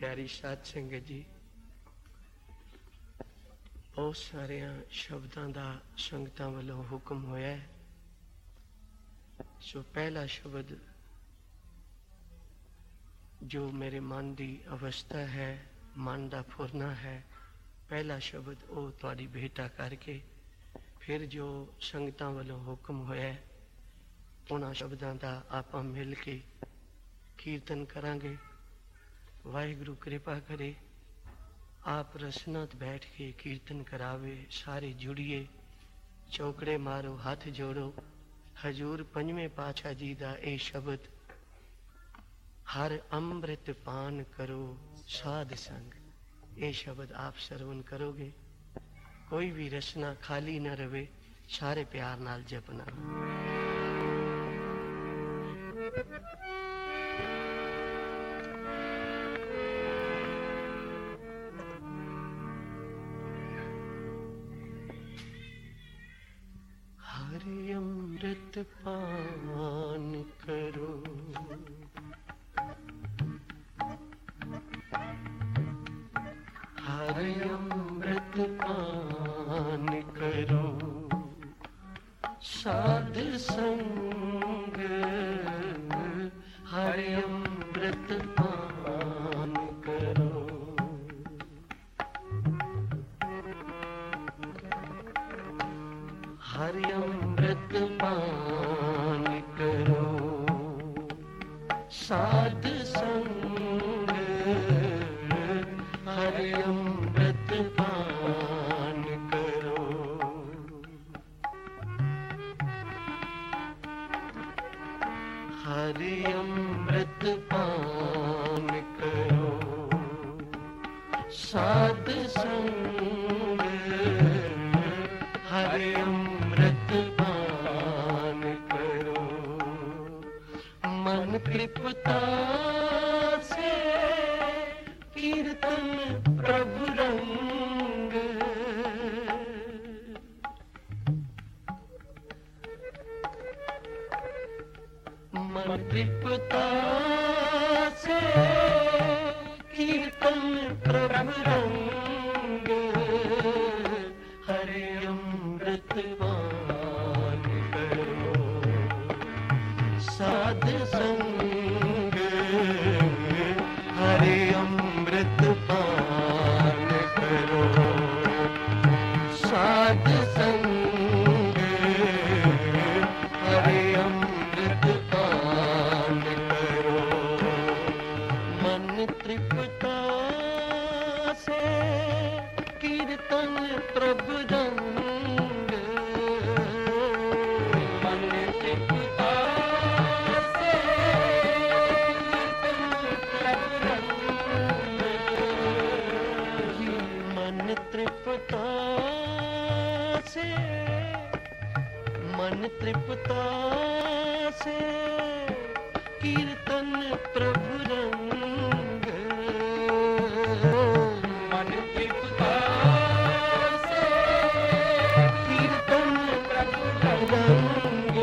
प्यारी साध संगत जी, बहुत सारिया शब्दों का संगतां वालों हुक्म होया है। सो पहला शब्द जो मेरे मन की अवस्था है, मन का फुरना है, पहला शब्द वो तुहाडी भेटा करके फिर जो संगतां वालों हुक्म होया है उन्हां शब्दों का आपां मिल के कीर्तन करांगे। वाहिगुरु कृपा करे, आप रसना बैठ के कीर्तन करावे। सारे जुड़िए, चौकड़े मारो, हाथ जोड़ो। हजूर पंजवें पातशाह जी का यह शब्द, हर अमृत पान करो साध संग, ये शब्द आप सरवण करोगे। कोई भी रसना खाली न रहे, सारे प्यार नाल जपना। हरि अमृत पान करो, हरि अमृत पान करो साध संग, हरि अमृत पान करो। हरि अमृत पान करो साध संग, हरि अमृत पान करो। हरि अमृत पान करो साध संग, हरि अमृत पान करो। मन तृप्ता से कीर्तन प्रभु रंग, मन तृप्ता से कीर्तन प्रभु रंग, हरि अमृत पान करो साध संग, हरि अमृत पान करो साध संग, हरि अमृत पान करो। मन तृप्ता से कीर्तन प्रभु रंग, मन तृप्ता से कीर्तन तृप्ता से कीर्तन प्रभु रंग, मन तृप्ता से कीर्तन प्रभु रंग,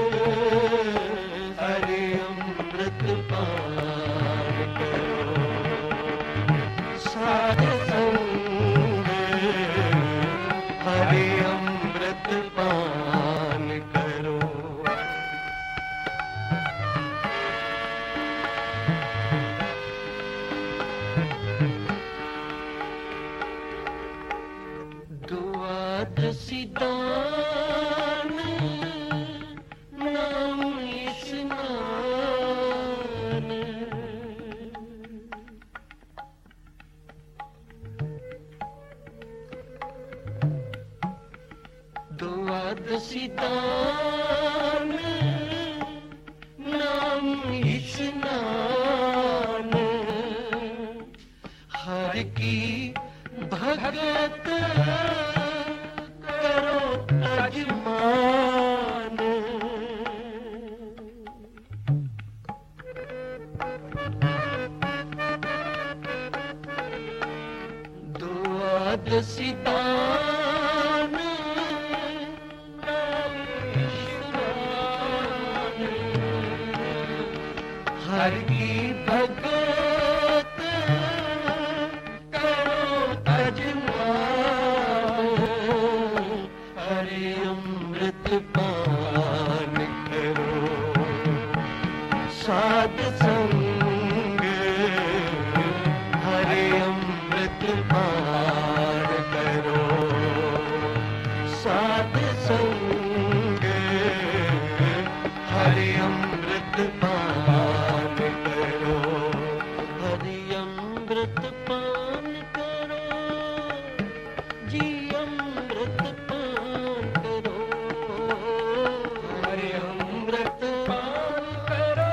हरि अमृत पान करो साध संग, हरि अमृत पान करो। द्वादशी दान नाम स्नान, द्वादशी दान नाम स्नान, हर की भगत करो तजमान, द्वादशी दान नाम स्नान, हर की भगत साध संग हरि अमृत पान करो, साध संग हरि अमृत पान करो, हरि अमृत पान करो, जी अमृत पान करो, हरि अमृत पान करो,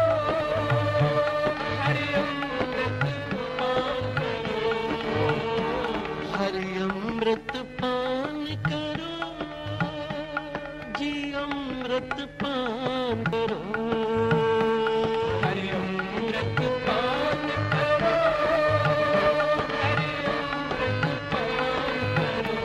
हरि अमृत पान करो, हरि अमृत पान करो, जी अमृत पान करो, हरि अमृत पान करो, हरि अमृत पान करो,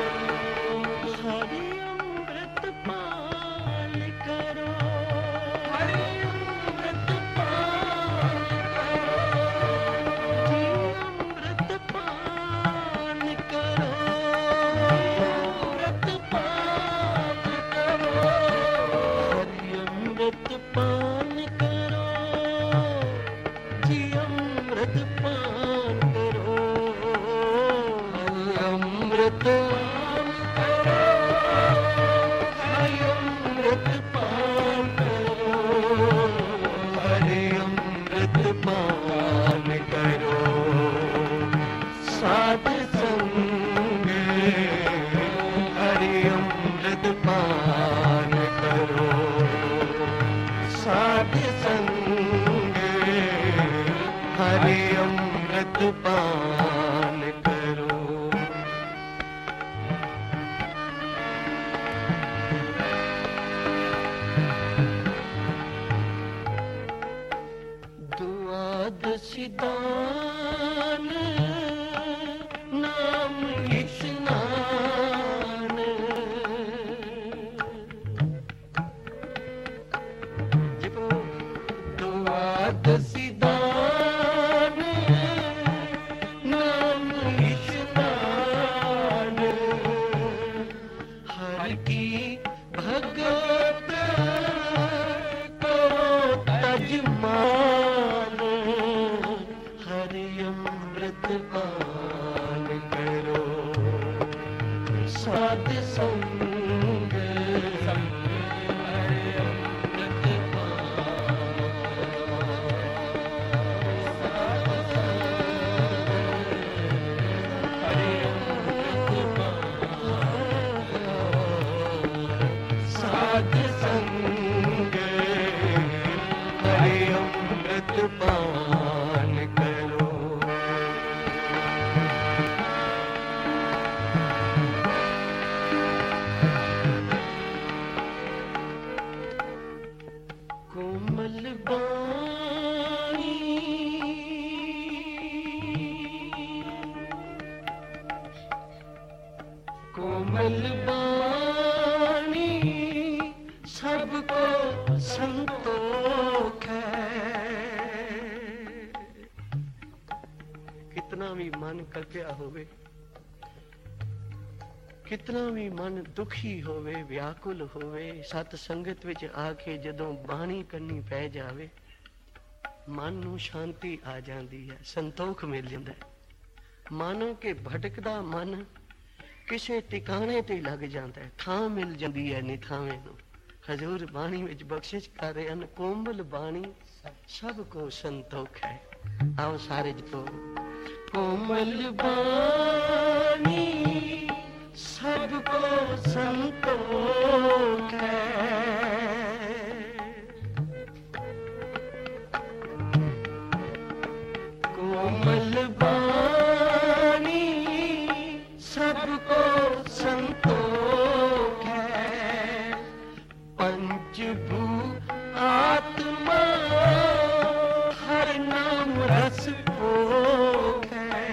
हरि अमृत पान करो, हरि अमृत पान करो, जी अमृत पान करो, अमृत पान करो, हरि अमृत पान करो, जी अमृत पान करो, हरि अमृत पान करो, हरि अमृत पान करो, हरि अमृत पान करो, साध संग हरि अमृत पान करो, साध संग हरि अमृत पान करो। द्वादशी दान नाम स्नान, जपो द्वादशी दान नाम स्नान, हर की भगत करो तजमान, हरि अमृत पान करो, साध संग हरि अमृत साध संग हरि अमृत पान करो। कोमल बाणी कोमल बाणी सबको संतोख है, कितना भी मन कल्पिया होवे, कितना भी मन दुखी होवे, व्याकुल होवे, सत संगत विच आके जदों बाणी करनी पै जावे, मन नूं शांति आ जाती है, संतोख मिल जाता है। मानो कि भटकदा मन किसे टिकाणे ते लग जाता है, थां मिल जाती है निथावे नूं। हजूर बाणी विच बख्शिश कर रहे हैं, कोमल बाणी सबको संतोख है। आओ सारे जो कोमल बाणी सबको संतोख है, कोमल बाणी सबको संतोख है, पंचभूत आत्मा हर नाम रस भोग है,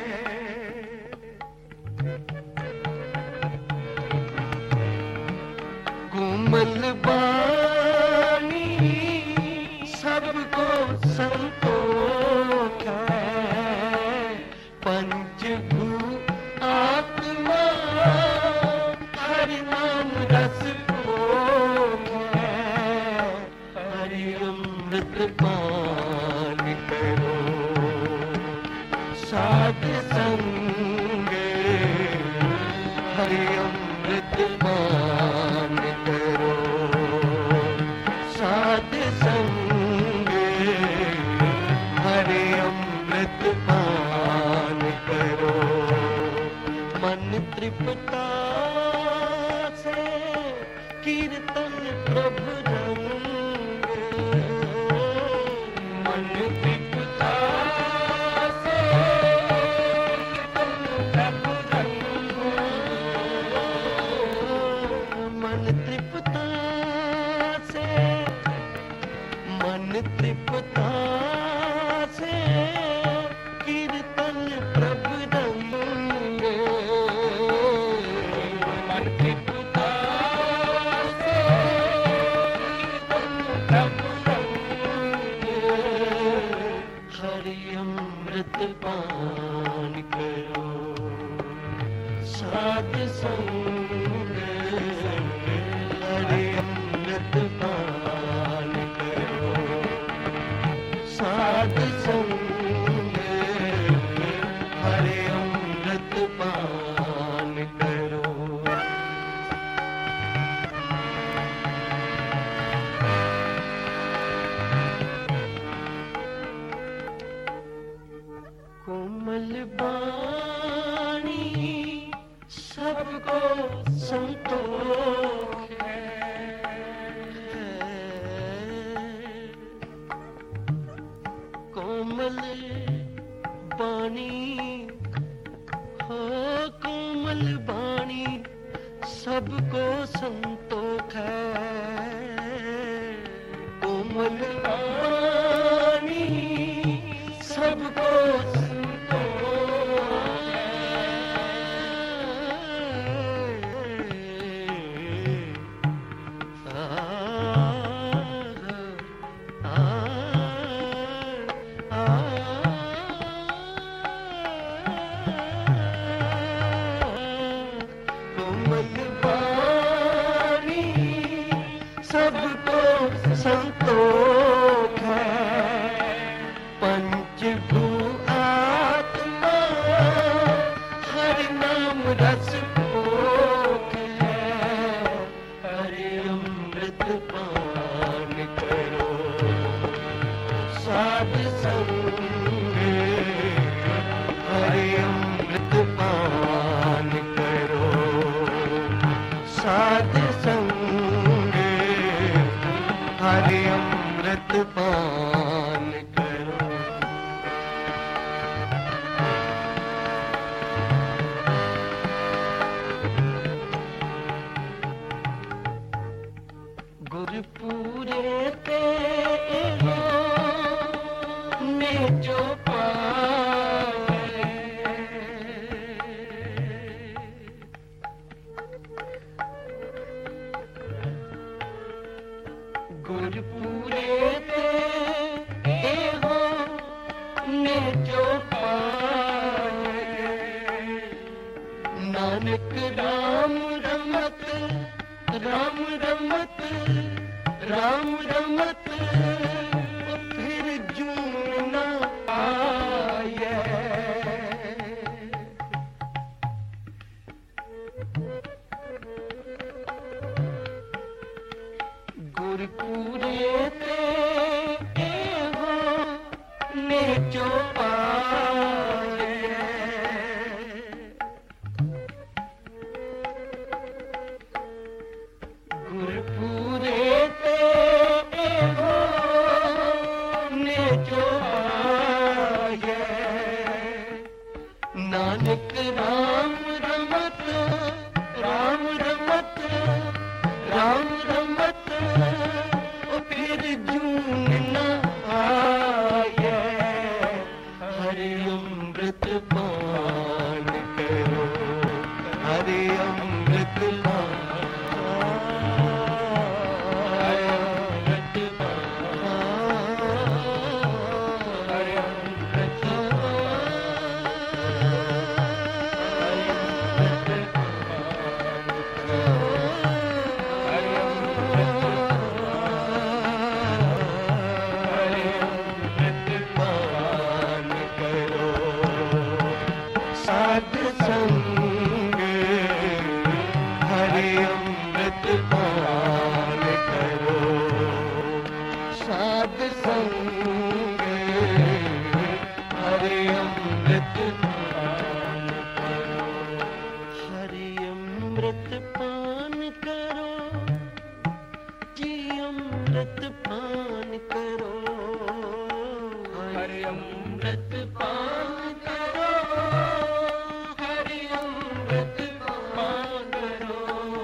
कोमल बाणी सबको संतोख है, पंचभूत आत्मा हर नाम रस भोग है, हरि अमृत पान संग हरि अमृत पान करो, साध संग हरि अमृत पान करो। मन तृप्ता से कीर्तन प्रभु रंग, मन तृप्ता से कीर्तन प्रभु रंग, मन तृप्ता से, मन तृप्ता से कीर्तन प्रभु रंग, मन तृप्ता से कीर्तन प्रभु रंग, हरि अमृत पान करो, साध संग हरि अमृत पान करो, साध संग हरि अमृत पान करो। कोमल बाणी सबको संतोष है, कोमल बाणी हो, कोमल बाणी सबको संतोष है, कोमल बाणी सबको संतोष है, पंचभूत आत्मा हरि नाम रस भोग है, हरि अमृत पान करो, साध संग हरि अमृत पान करो, साध संग हरि अमृत पान करो। गुरपुरे ते ने जो पाए, गुरपुरे ते हो ने जो पाए, नानक राम रमत, राम रमत, राम रमत, फिर जून न आए। गुरपुरे ते हो ने जो पाए, गुरपुरे ते हो ने जो पाए, नानक राम रमत, राम रमत, राम रमत, फिर जून न आए, सद संग हरि अमृत पान करो, हरि अमृत पान करो जी, अमृत पान करो, हरि अमृत पान करो, हरि अमृत पान करो,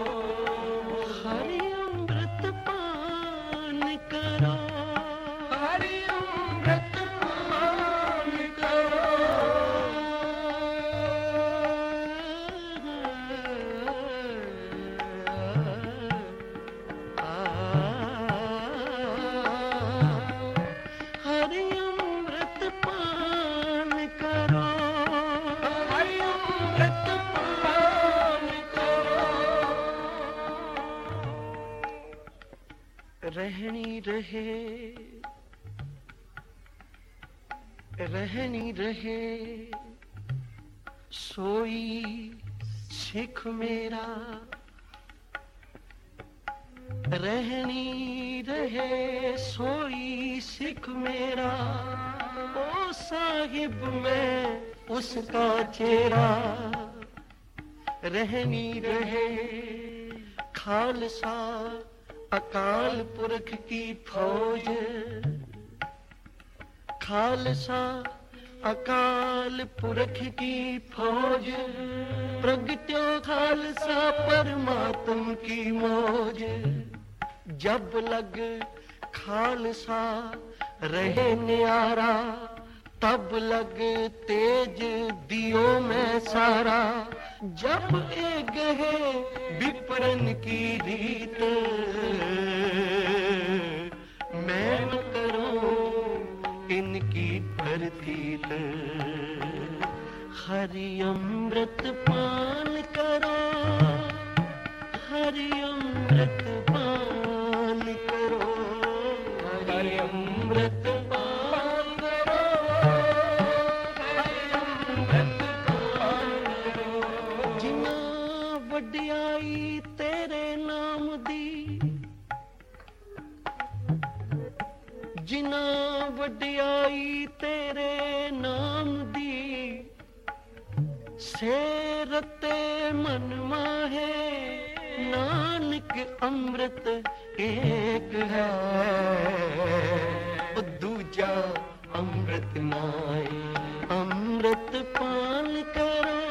हरि अमृत पान करो, हरि अमृत पान करो। हरि अमृत पान करो, हरि अमृत पान करो। रहनी रहे, रहनी रहे सोई सिख मेरा, रहनी रहे सोई सिख मेरा, ओ साहिब मैं उसका चेहरा। रहनी रहे खालसा अकाल पुरख की फौज, खालसा अकाल पुरख की फौज, प्रगट्यो खालसा परमात्म की मौज। जब लग खालसा रहे न्यारा, तब लग तेज दियो मैं सारा। जब ए गहे विपरन की रीत, मैं न करूं इनकी प्रतीत। हरि अमृत पान करो, हरि अमृत पान करो, हरि अमृत पान करो, हरि अमृत पान करो। जिना वड्याई तेरे नाम दी, जिना वड्याई तेरे नाम दी, से रते मन माहे नानक अमृत एक है, दूजा अमृत नाय। अमृत पान करो,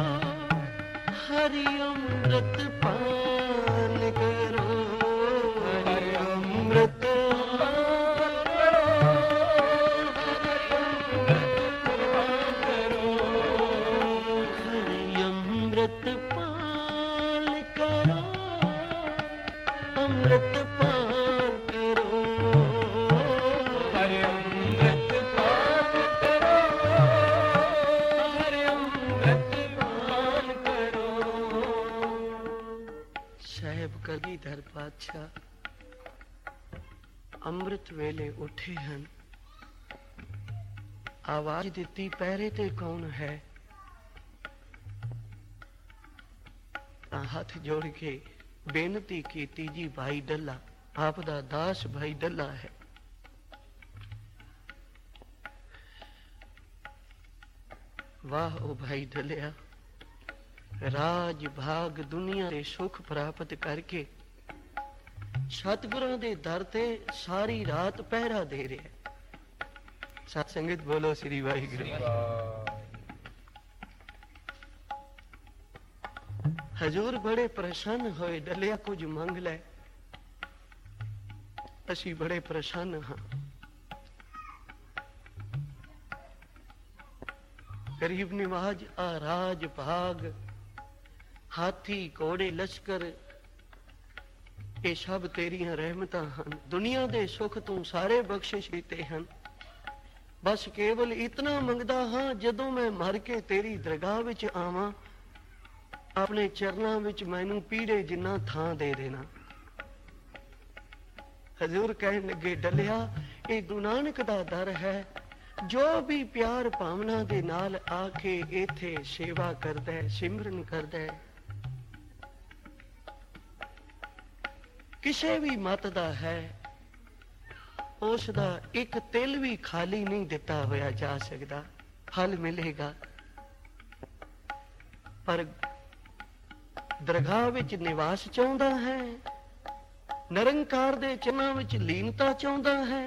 हरि अमृत पान करो, हरि अमृत अमृत पान करो, हरि अमृत पान करो, हरि अमृत पान करो। साहिब कलीधर पातशाह अमृत वेले उठे हैं, आवाज दिती पैरे ते कौन है, हाथ जोड़ के बेनती की तीजी भाई डल्ला, आपदा दास भाई डल्ला है। वाह ओ भाई डलिया, राज भाग दुनिया दे सुख प्राप्त करके सतगुरां दे दर ते सारी रात पहरा दे रहे। सत संगत बोलो श्री वाहिगुरू। हजूर बड़े प्रसन्न होए, डलिया कुछ मंग ले। असी बड़े प्रसन्न हाँ। गरीब निवाज आ राज भाग, हाथी घोड़े लश्कर, ये सब तेरियां रहमतां हन। दुनिया दे सुख तू सारे बख्शिश दिते हन। बस केवल इतना मंगदा हाँ, जदों मैं मर के तेरी दरगाह विच आवां, अपने चरणों विच मैनू पीड़े जिन्ना थां दे देना। हजूर कहन लगे डलिया, ये गुरु नानक दा दर है। जो भी प्यार भावना दे नाल आके इथे सेवा करदा है, सिमरन करदा है, किसे भी मत दा है, ਉਸ ਦਾ ਇੱਕ ਤਿਲ ਵੀ ਖਾਲੀ ਨਹੀਂ ਦਿੱਤਾ ਹੋਇਆ ਜਾ ਸਕਦਾ। ਫਲ ਮਿਲੇਗਾ, ਪਰ ਦਰਗਾਹ ਵਿੱਚ ਨਿਵਾਸ ਚਾਹੁੰਦਾ ਹੈ, ਨਿਰੰਕਾਰ ਦੇ ਚਰਨਾਂ ਵਿੱਚ ਲੀਨਤਾ ਚਾਹੁੰਦਾ ਹੈ।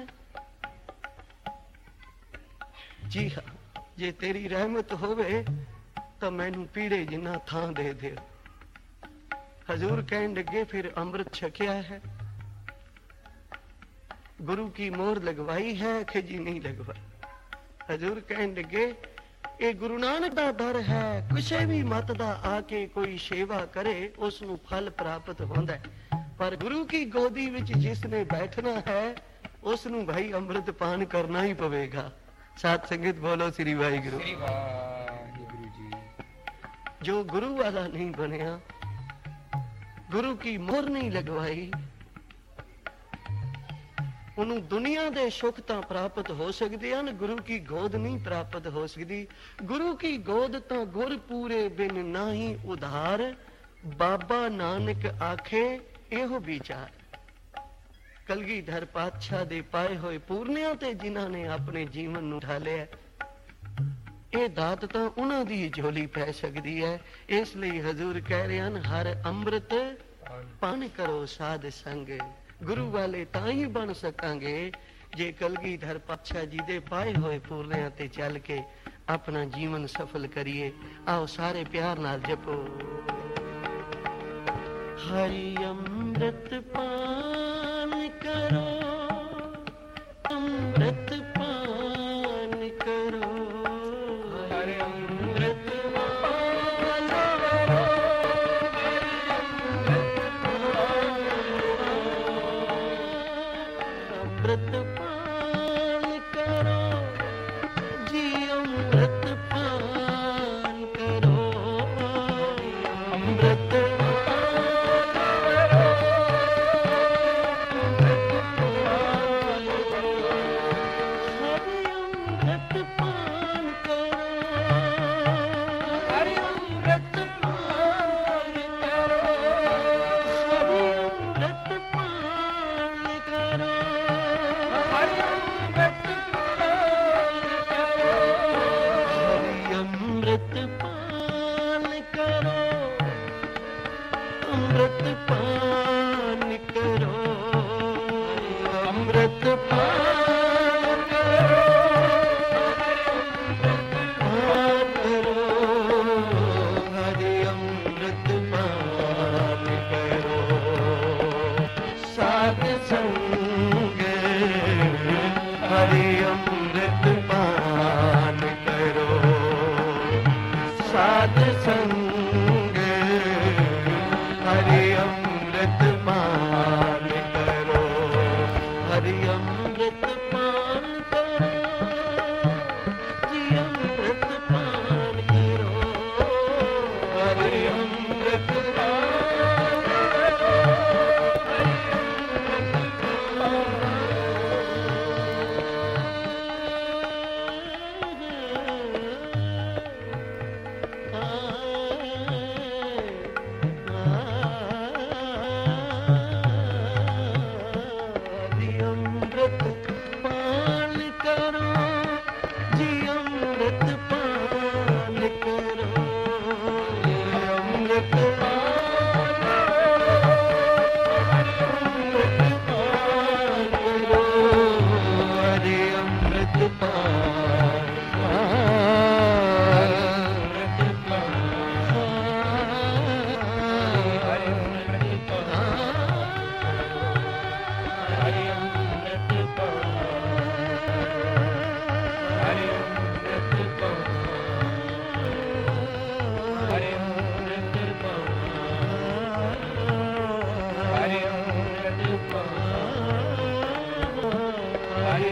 ਜੀ ਹਾਂ, ਜੇ ਤੇਰੀ ਰਹਿਮਤ ਹੋਵੇ ਤਾਂ ਮੈਨੂੰ ਪੀੜੇ ਜਿੰਨਾ ਥਾਂ ਦੇ ਦਿਓ। ਹਜ਼ੂਰ ਕਹਿਣ ਲੱਗੇ ਫਿਰ ਅੰਮ੍ਰਿਤ ਛਕਿਆ ਹੈ, ਗੁਰੂ ਕੀ ਮੋਹਰ ਲਗਵਾਈ ਹੈ ਕਿ ਜੀ ਨਹੀਂ ਲਗਵਾਈ। ਹਜ਼ੂਰ ਕਹਿਣ ਲੱਗੇ ਇਹ ਗੁਰੂ ਨਾਨਕ ਦਾ ਦਰ ਹੈ, ਕਿਸੇ ਵੀ ਮਤ ਦਾ ਆ ਕੇ ਕੋਈ ਸੇਵਾ ਕਰੇ ਉਸ ਨੂੰ ਫਲ ਪ੍ਰਾਪਤ ਹੁੰਦਾ ਹੈ, ਪਰ ਗੁਰੂ ਕੀ ਗੋਦੀ ਵਿੱਚ ਜਿਸ ਨੇ ਬੈਠਣਾ ਹੈ ਉਸ ਨੂੰ ਭਾਈ ਅੰਮ੍ਰਿਤ ਪਾਨ ਕਰਨਾ ਹੀ ਪਵੇਗਾ। ਸਾਧ ਸੰਗਤ ਬੋਲੋ ਸ੍ਰੀ ਵਾਹਿਗੁਰੂ। ਜੋ ਗੁਰੂ ਵਾਲਾ ਨਹੀਂ ਬਣਿਆ, ਗੁਰੂ ਕੀ ਮੋਹਰ ਨਹੀਂ ਲਗਵਾਈ, ਉਹਨੂੰ ਦੁਨੀਆ ਦੇ ਸੁੱਖ ਤਾਂ ਪ੍ਰਾਪਤ ਹੋ ਸਕਦੇ ਹਨ, ਗੁਰੂ ਕੀ ਗੋਦ ਨਹੀਂ ਪ੍ਰਾਪਤ ਹੋ ਸਕਦੀ। ਗੁਰੂ ਕੀ ਗੋਦ ਤਾਂ ਗੁਰ ਪੂਰੇ ਬਿਨ ਨਾਹੀ ਉਧਾਰ, ਬਾਬਾ ਨਾਨਕ ਆਖੇ ਇਹੋ ਵਿਚਾਰ। ਕਲਗੀਧਰ ਪਾਤਸ਼ਾਹ ਦੇ ਪਾਏ ਹੋਏ ਪੂਰਨਿਆਂ ਤੇ ਜਿਨ੍ਹਾਂ ਨੇ ਆਪਣੇ ਜੀਵਨ ਨੂੰ ਢਾਲਿਆ, ਇਹ ਦਾਤ ਤਾਂ ਉਹਨਾਂ ਦੀ ਝੋਲੀ ਪੈ ਸਕਦੀ ਹੈ। ਇਸ ਲਈ ਹਜ਼ੂਰ ਕਹਿ ਰਹੇ ਹਨ, ਹਰ ਅੰਮ੍ਰਿਤ ਪਾਨ ਕਰੋ ਸਾਧ ਸੰਗ। ਗੁਰੂ ਵਾਲੇ ਤਾਂ ਹੀ ਬਣ ਸਕਾਂਗੇ ਜੇ ਕਲਗੀਧਰ ਪਾਤਸ਼ਾਹ ਜੀ ਦੇ ਪਾਏ ਹੋਏ ਪੂਰਨਿਆਂ ਤੇ ਚੱਲ ਕੇ ਆਪਣਾ ਜੀਵਨ ਸਫਲ ਕਰੀਏ। ਆਓ ਸਾਰੇ ਪਿਆਰ ਨਾਲ ਜਪੋ, ਹਰੀ ਅੰਮ੍ਰਿਤ ਪਾਨ ਕਰੋ, ਅੰਮ੍ਰਿਤ ਪਾਨ ਕਰੋ, ਹਰੀ ਅੰਮ੍ਰਿਤ ਪਾਨ ਕਰੋ, ਅੰਮ੍ਰਿਤ ਪਾਨ ਕਰੋ ਜੀ, ਅੰਮ੍ਰਿਤ ਪਾਨ ਕਰੋ, ਅੰਮ੍ਰਿਤ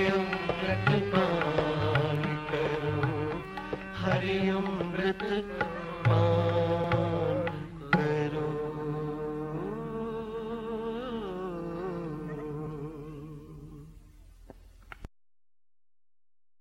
ਹਰਿ ਅੰਮ੍ਰਿਤ